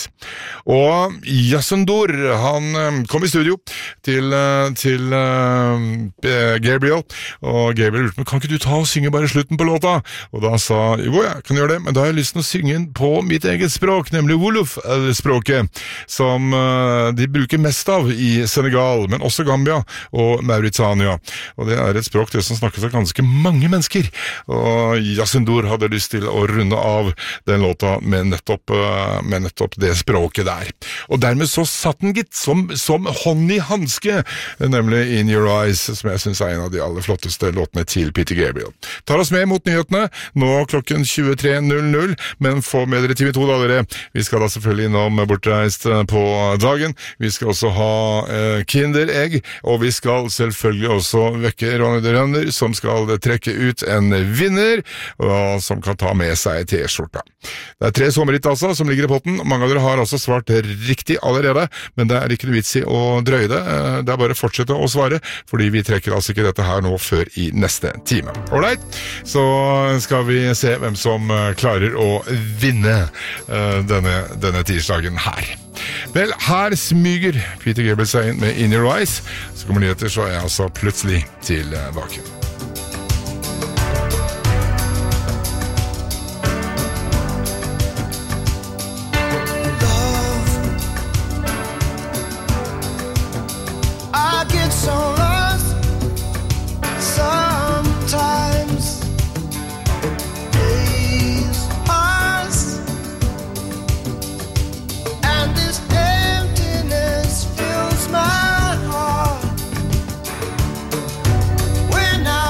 Og Yusundur, han um, kom i studio til, uh, til uh, Gabriel, og Gabriel lurte, men kan ikke du ta og synge bare slutten på låta? Og da sa, jo, jeg kan gjøre det, men da har jeg lyst til å synge den på mitt eget språk, nemlig Wolof-språket, som uh, de bruker mest av i Senegal, men også Gambia og Mauritania. Og det er et språk det som snakkes av ganske mange mennesker. Og Yusundur hadde lyst til å runde av den låta med nettopp, med nettopp det språket der. Og dermed så satt den gitt som, som hånd i handske, nemlig In Your Eyes, som jeg synes er en av de aller flotteste låtene til Peter Gabriel. Tar oss med mot nyhetene, nå klokken tjuetre null null, men få med dere time to da, dere. Vi skal da selvfølgelig innom Bortreist på dagen. Vi skal også ha eh, Kinderegg, og vi skal selvfølgelig også vekke Ronny de Rønner, som skal trekke ut en vinner, og som kan ta med seg T-skjorta. Det er tre sommerritt altså, som ligger i potten. Mange av dere har altså svart riktig allerede, men det er ikke noe vits i å drøye det. Det er bare å fortsette å svare, fordi vi trekker altså ikke dette her nå før i neste time. Alright, så skal vi se hvem som klarer å vinne denne, denne tirsdagen her. Vel, her smyger Peter Gabriel seg inn med In Your Eyes. Så kommer nyheter, så er jeg altså plutselig tilbake. I get so lost sometimes. Days pass and this emptiness fills my heart when I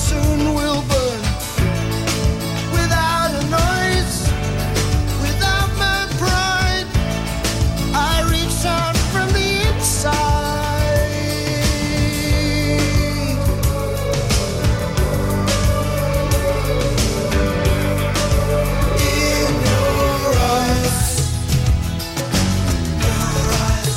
soon will burn without a noise, without my pride. I reach out from the inside. In your eyes, your eyes,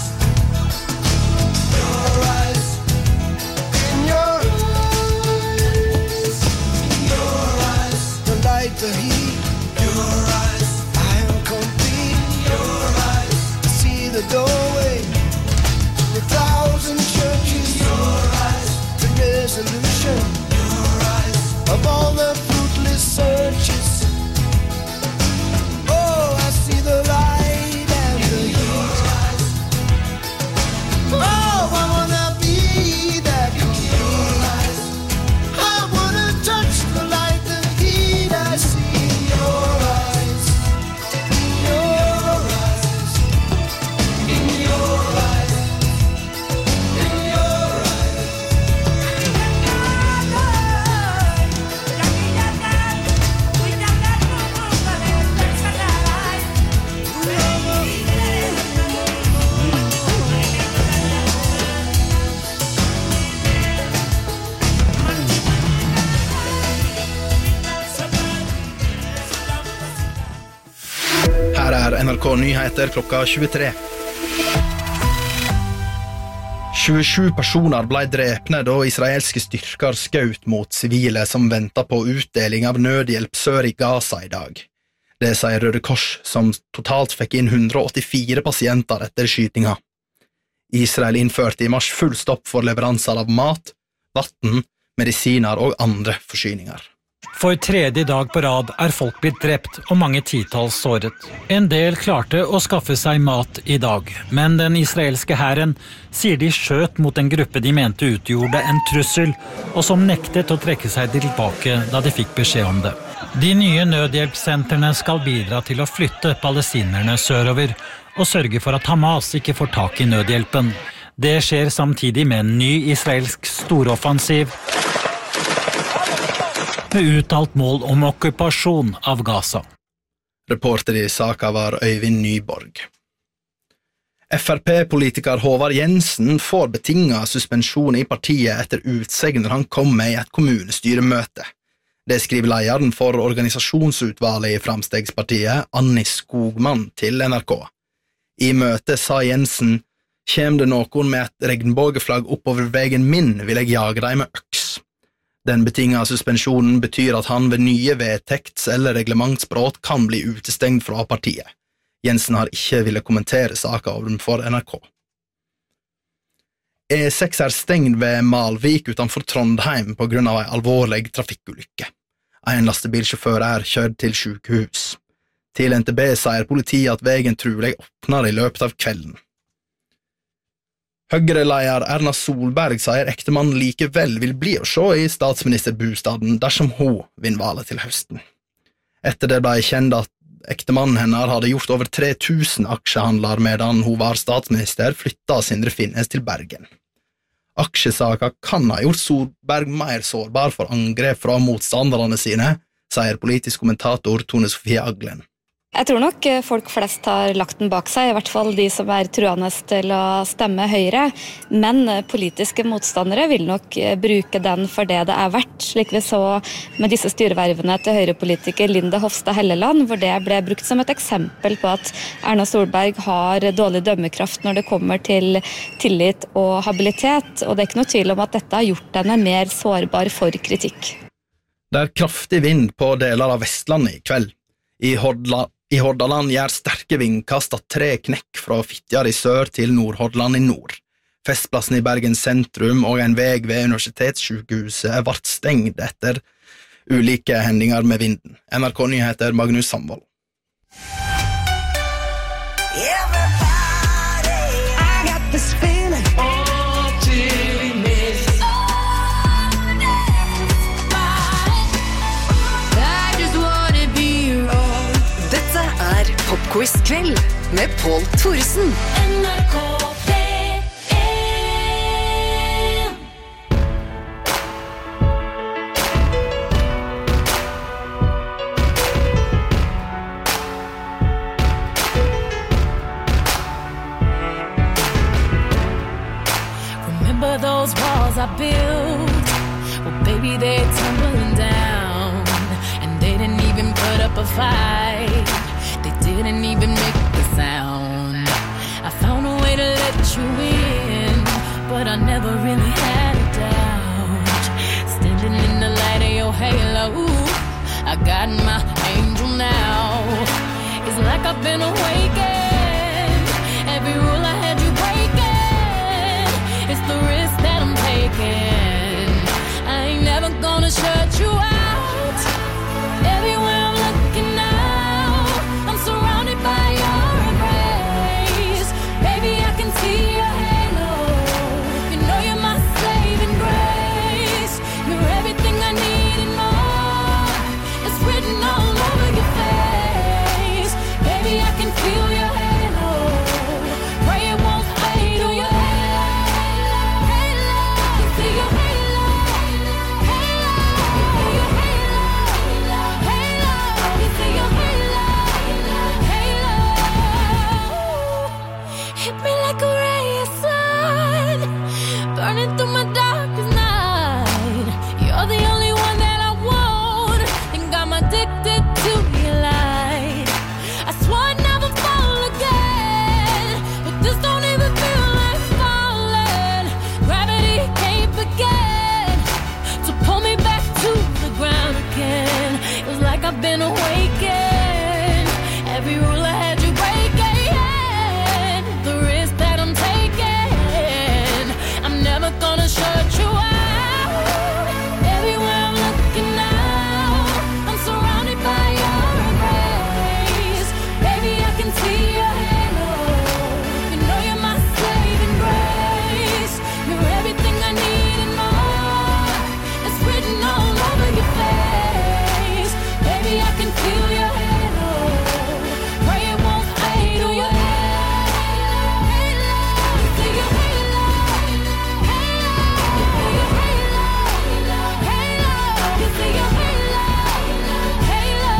your eyes, in your eyes, your eyes, the light, the heat, your eyes, I am complete, your eyes, I see the doorway to a thousand churches, your eyes, the resolution, your eyes, of all the fruitless searches. Oh, I see the light and the heat. Oh, I wanna be that complete. I wanna touch the light, the heat. I see in your eyes, in your eyes, in your eyes, in your eyes. Her er N R K Nyheter klokka tjuetre. tjuesju personer ble drepne da israelske styrker skjøt mot sivile som ventet på utdeling av nødhjelp sør i Gaza i dag. Det sier Røde Kors, som totalt fikk inn hundre og åttifire pasienter etter skytinga. Israel innførte i mars full stopp for leveranser av mat, vatten, medisiner og andre forsyninger. For tredje dag på rad er folk blitt drept og mange titalls såret. En del klarte å skaffe seg mat i dag, men den israelske hæren sier de skjøt mot en gruppe de mente utgjorde en trussel, og som nektet å trekke seg tilbake da de fikk beskjed om det. De nye nødhjelpssentrene skal bidra til å flytte palestinerne sørover, og sørge for at Hamas ikke får tak i nødhjelpen. Det skjer samtidig med en ny israelsk storoffensiv, med uttalt mål om okkupasjon av Gaza. Reporter i saka var Øyvind Nyborg. F R P-politiker Håvard Jensen får betinget suspensjon i partiet etter utsegner han kom med i et kommunestyremøte. Det skriver lederen for organisasjonsutvalget i Framstegspartiet, Annie Skogman, til N R K. I møtet sa Jensen, «Kjem det noen med et regnbågeflagg oppover vegen min, vil jeg jage deg med øks». Den betingede suspensjonen betyr at han ved nye vedtekts- eller reglementsbrot kan bli utestengt fra partiet. Jensen har ikke ville kommentere saka overfor N R K. E seks er stengt ved Malvik utenfor Trondheim på grunn av en alvorlig trafikkulykke. En lastebilsjåfør er kjørt til sykehus. Til N T B sier politiet at veien trolig åpner i løpet av kvelden. Høyre-leder Erna Solberg sier ektemannen likevel vil bli å se i statsministerbostaden dersom hun vinner valget til høsten. Etter det ble kjent at ektemannen hennes hadde gjort over tre tusen aksjehandler medan hun var statsminister, flyttet Sindre Finnes til Bergen. Aksjesaka kan ha gjort Solberg mer sårbar for angrep fra motstanderne sine, sier politisk kommentator Tone Sofie Aglen. Jeg tror nok folk flest har lagt den bak seg, i hvert fall de som er truende til å stemme Høyre, men politiske motstandere vil nok bruke den for det det er verdt, slik vi så med disse styrevervene til Høyre-politiker Linda Hofstad Helleland, hvor det ble brukt som et eksempel på at Erna Solberg har dårlig dømmekraft når det kommer til tillit og habilitet, og det er ikke noe tvil om at dette har gjort henne mer sårbar for kritikk. Det er kraftig vind på deler av Vestlandet i kveld. I Hordaland I Hordaland gjør sterke vindkast at tre knekk fra Fitjar i sør til Nordhordland i nord. Festplassen i Bergen sentrum og en veg ved universitetssykehuset er vart stengt etter ulike hendinger med vinden. N R K Nyheter, Magnus Sandvold. Popquiz-kveld med Pål Thoresen. N R K P I built, well, baby, they're tumbling down. And they didn't even put up a fight. They didn't even make the sound. I found a way to let you in, but I never really had a doubt. Standing in the light of your halo, I got my angel now. It's like I've been awakened. Every rule I had you breaking. It's the risk that I'm taking. I ain't never gonna shut you out. Everywhere I'm looking now, I'm surrounded by your embrace. Baby, I can see your halo. You know you're my saving grace. You're everything I need and more. It's written all over your face. Baby, I can feel your halo. Pray it won't fade. Oh, your halo, halo, halo. See your halo, halo, your halo, halo. You see your halo, halo. Hit me like a ray of sun, burning through my darkest night. You're the only one that I want. Think I'm addicted to your light. I swore I'd never fall again, but this don't even feel like falling. Gravity can't begin to pull me back to the ground again. It was like I've been awakened. Every rule I had you breaking. The risk that I'm taking, I'm never gonna shut you out. Everywhere I'm looking now, I'm surrounded by your embrace. Baby, I can see your halo. You know you're my saving grace. You're everything I need and more. It's written all over your face. Baby, I can feel your halo. Pray it won't fade. Oh, your halo, halo. You see your halo, halo. You see your halo, halo.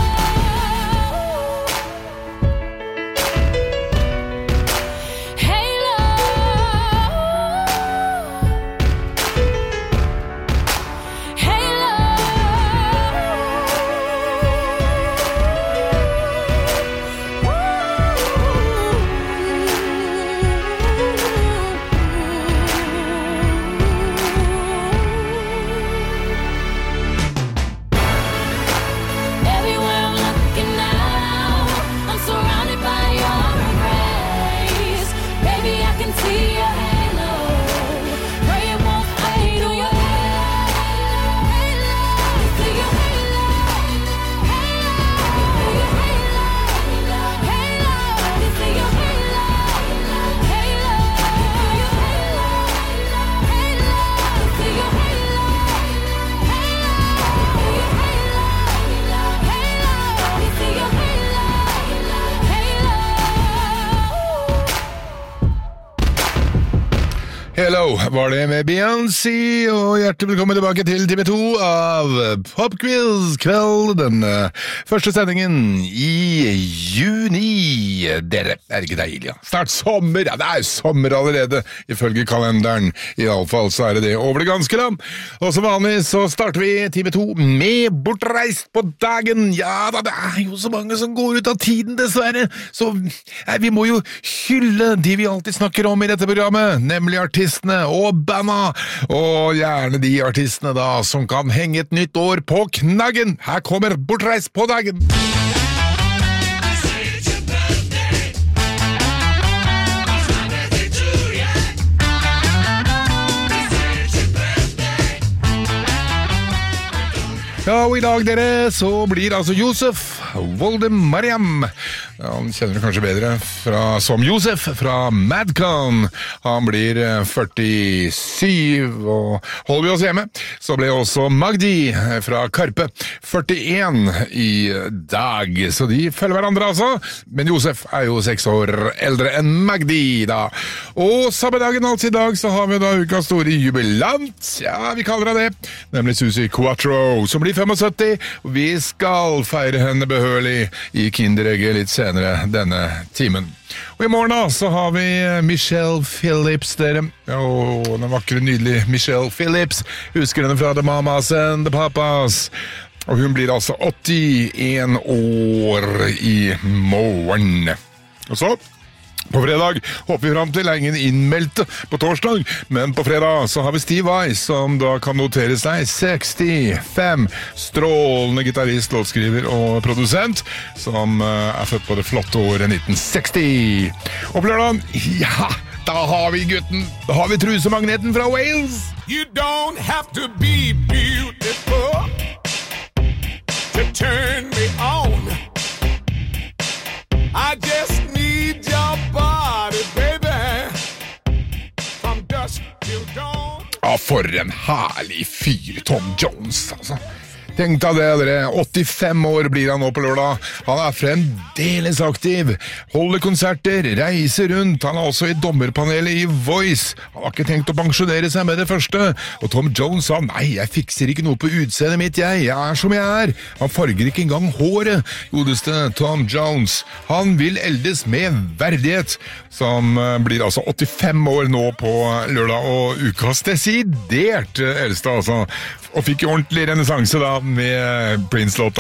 Everywhere I'm looking now, I'm surrounded by your embrace. Baby, I can see your halo. Pray it won't fade. Oh, your halo, halo. You see your halo, halo. Your halo, halo. You see your halo, halo. Your halo, halo. You see your halo, halo. Your halo, halo. You see your halo, halo. Hello, var det med Beyoncé, og hjertelig velkommen tilbake til time to av Popquiz kveld, den eh, første sendingen i juni. Dere, er det ikke deilig, ja? Snart sommer, ja, det er jo sommer allerede, ifølge kalenderen. I alle fall så er det det over det ganske land. Og som vanlig så starter vi time to med Bortreist på dagen. Ja da, det er jo så mange som går ut av tiden, dessverre. Så eh, vi må jo hylle de vi alltid snakker om i dette programmet, nemlig artistene og banda, og gjerne de artistene da som kan henge et nytt år på knaggen. Her kommer Bortreist på dagen. Ja, og i dag, dere, så blir altså Josef Voldemariam. Ja, han kjenner du kanskje bedre fra, som Josef fra Madcon. Han blir førtisyv, og holder vi oss hjemme, så ble også Magdi fra Karpe førtien i dag. Så de følger hverandre altså, men Josef er jo seks år eldre enn Magdi da. Og samme dagen, altså i dag, så har vi da ukas store jubilant. Ja, vi kaller det det, nemlig Susi Quattro, som blir syttifem. Vi skal feire henne behørig Hurley i Kinderegget litt senere denne timen. Og i morgen da, så har vi Michelle Phillips, dere. Åh, den vakre, nydelige Michelle Phillips. Husker henne fra The Mamas and the Papas. Og hun blir altså åttien år i morgen. Og så, på fredag håper vi frem til, er ingen innmeldte på torsdag, men på fredag så har vi Steve Vai, som da kan notere seg sekstifem, strålende gitarist, låtskriver og produsent, som uh, er født på det flotte året nitten seksti. Og på lørdag, ja, da har vi gutten, da har vi trusemagneten fra Wales. You don't have to be beautiful to turn me on. I just need your body, baby, from dusk till dawn. Ja, for en herlig fyr, Tom Jones, altså. Tenk deg det, dere. åttifem år blir han nå på lørdag. Han er fremdeles aktiv. Holder konserter, reiser rundt. Han er også i dommerpanelet i Voice. Han har ikke tenkt å pensjonere seg med det første. Og Tom Jones sa, nei, jeg fikser ikke noe på utseendet mitt, jeg. Jeg er som jeg er. Han farger ikke engang håret, godeste Tom Jones. Han vil eldes med verdighet, som blir altså åttifem år nå på lørdag, og ukas desidert eldste, altså. Og fikk ordentlig renessanse da med Prince-låta